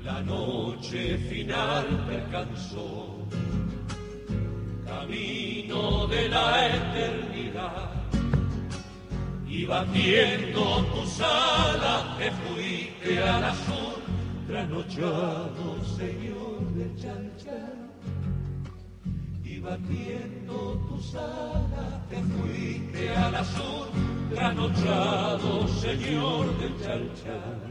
La noche final me alcanzó, camino de la eternidad, y batiendo tus alas te fuiste al azul, trasnochado señor de Chalcha. Y batiendo tus alas te fuiste al azul, trasnochado señor de Chalcha.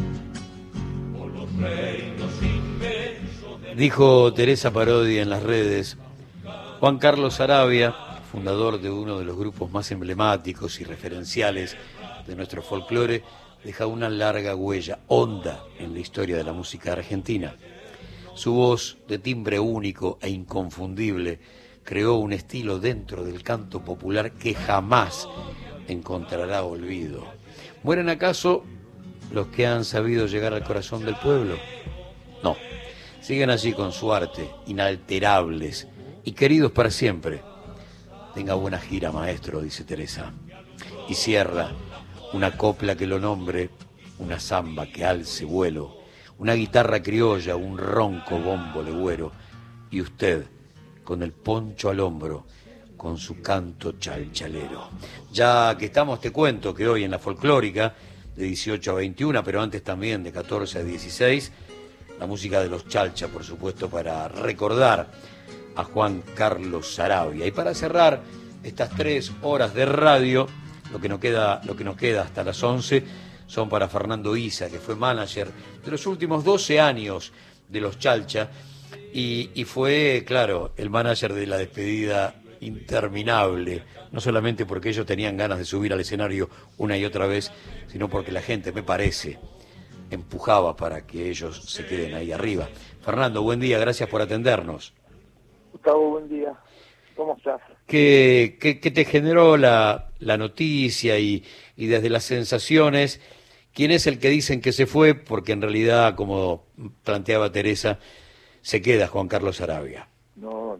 Dijo Teresa Parodi en las redes: Juan Carlos Saravia, fundador de uno de los grupos más emblemáticos y referenciales de nuestro folclore, deja una larga huella, honda en la historia de la música argentina. Su voz, de timbre único e inconfundible, creó un estilo dentro del canto popular que jamás encontrará olvido. ¿Mueren acaso los que han sabido llegar al corazón del pueblo? No, siguen allí con su arte, inalterables y queridos para siempre. Tenga buena gira, maestro, dice Teresa. Y cierra: una copla que lo nombre, una zamba que alce vuelo, una guitarra criolla, un ronco bombo legüero, y usted, con el poncho al hombro, con su canto chalchalero. Ya que estamos, te cuento que hoy en la folclórica, de 18 a 21, pero antes también de 14 a 16, la música de los Chalcha, por supuesto, para recordar a Juan Carlos Saravia. Y para cerrar estas 3 horas de radio, lo que nos queda hasta las 11, son para Fernando Isa, que fue manager de los últimos 12 años de los Chalcha, y fue, claro, el manager de la despedida interminable, no solamente porque ellos tenían ganas de subir al escenario una y otra vez, sino porque la gente, me parece, empujaba para que ellos se queden ahí arriba. Fernando, buen día, gracias por atendernos. Gustavo, buen día. ¿Cómo estás? ¿Qué te generó la noticia y desde las sensaciones? ¿Quién es el que dicen que se fue? Porque en realidad, como planteaba Teresa, se queda Juan Carlos Saravia. No.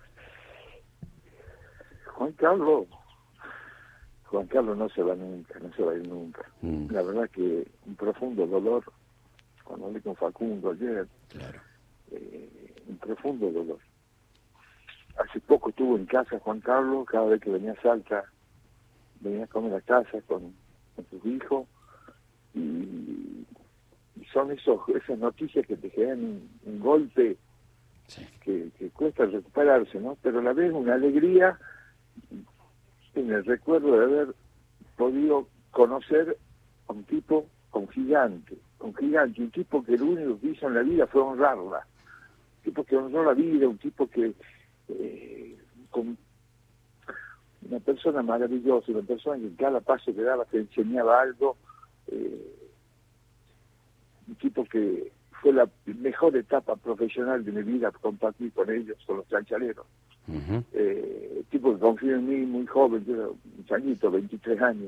Juan Carlos no se va nunca, no se va a ir nunca. La verdad que un profundo dolor, cuando hablé con Facundo ayer, claro. Un profundo dolor. Hace poco estuvo en casa Juan Carlos, cada vez que venía a Salta, venía a comer a casa con sus hijos, y son esas noticias que te generan un golpe, sí, que cuesta recuperarse, ¿no? Pero a la vez una alegría en el recuerdo de haber podido conocer a un tipo, un gigante, un tipo que lo único que hizo en la vida fue honrarla, un tipo que honró la vida, un tipo que con una persona maravillosa, una persona que en cada paso que daba te enseñaba algo, un tipo que fue la mejor etapa profesional de mi vida, compartir con ellos, con los chanchaleros. Uh-huh. Tipo que confió en mí muy joven, yo era un changuito, 23 años.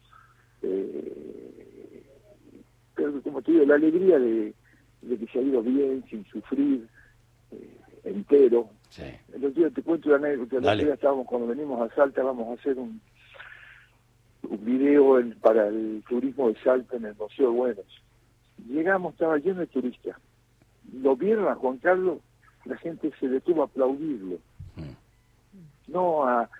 Pero como te digo, la alegría de que se ha ido bien, sin sufrir, entero. Sí. El otro día te cuento una anécdota. El otro día estábamos, cuando venimos a Salta, vamos a hacer un video para el turismo de Salta en el Museo de Buenos. Llegamos, estaba lleno de turistas. Lo vieron a Juan Carlos, la gente se detuvo a aplaudirlo. No a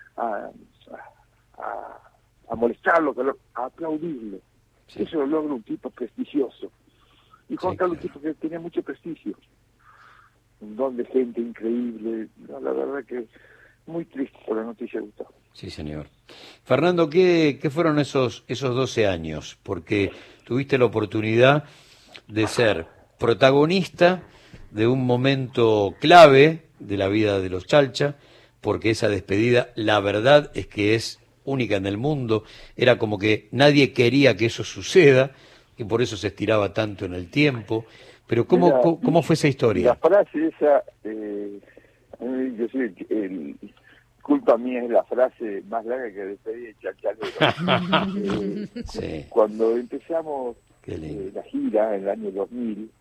molestarlo, pero a aplaudirlo. Sí. Eso lo logra un tipo prestigioso. Y Juan Carlos, claro, un tipo que tenía mucho prestigio. Un don de gente increíble. No, la verdad que muy triste por la noticia, Gustavo. Sí, señor. Fernando, ¿qué fueron esos 12 años? Porque tuviste la oportunidad de ser protagonista de un momento clave de la vida de los Chalcha, porque esa despedida, la verdad es que es única en el mundo. Era como que nadie quería que eso suceda, y por eso se estiraba tanto en el tiempo. Pero ¿cómo fue esa historia? La frase esa, yo sé, culpa mía es la frase más larga que despedí de Chalchalero. Sí. Cuando empezamos la gira en el año 2000,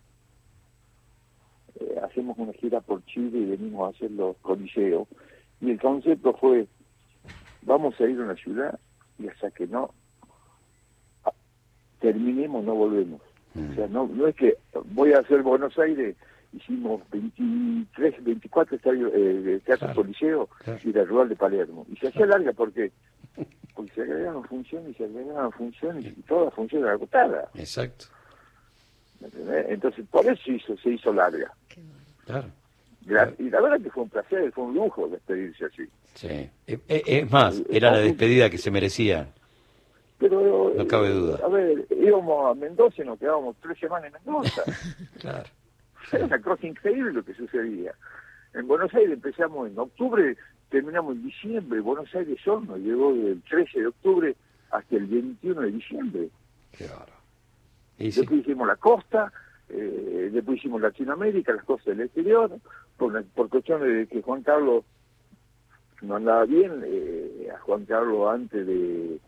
hacemos una gira por Chile y venimos a hacer los coliseos, y el concepto fue: vamos a ir a una ciudad y hasta que no terminemos no volvemos. O sea, no es que voy a hacer Buenos Aires, hicimos 23, 24 estadios de teatro coliseo y la Rural de Palermo. Y se hacía larga, ¿por qué? Porque se agregaban funciones y todas las funciones agotadas. Exacto. Entonces, por eso se hizo larga. Claro. Y la verdad que fue un placer, fue un lujo despedirse así. Sí. Es más, era la despedida que se merecía. Pero, no cabe duda. A ver, íbamos a Mendoza y nos quedábamos 3 semanas en Mendoza. Claro. Era una cosa increíble lo que sucedía. En Buenos Aires empezamos en octubre, terminamos en diciembre. Buenos Aires Horno llegó del 13 de octubre hasta el 21 de diciembre. Qué bárbaro. Después hicimos la costa, después hicimos Latinoamérica, las costas del exterior, por cuestiones de que Juan Carlos no andaba bien, a Juan Carlos antes de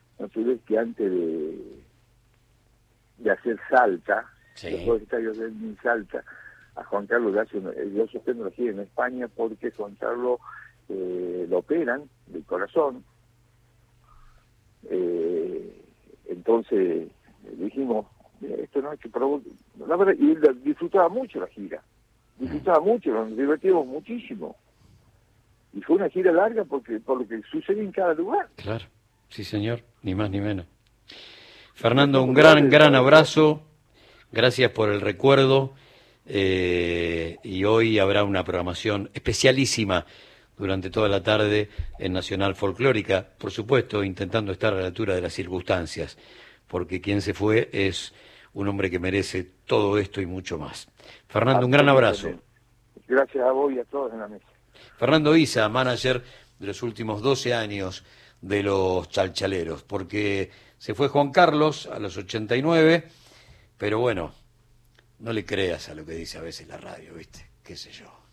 hacer Salta, los estadios de Salta, a Juan Carlos le suspendo la gira en España porque Juan Carlos lo operan del corazón. Entonces dijimos, esto no es que la verdad, y él disfrutaba mucho la gira, nos divertimos muchísimo. Y fue una gira larga por lo que sucede en cada lugar. Claro, sí señor, ni más ni menos. Fernando, un gran abrazo, gracias por el recuerdo, y hoy habrá una programación especialísima durante toda la tarde en Nacional Folclórica, por supuesto intentando estar a la altura de las circunstancias, porque quien se fue es un hombre que merece todo esto y mucho más. Fernando, un gran abrazo. Gracias a vos y a todos en la mesa. Fernando Isa, manager de los últimos 12 años de los Chalchaleros, porque se fue Juan Carlos a los 89, pero bueno, no le creas a lo que dice a veces la radio, ¿viste? Qué sé yo.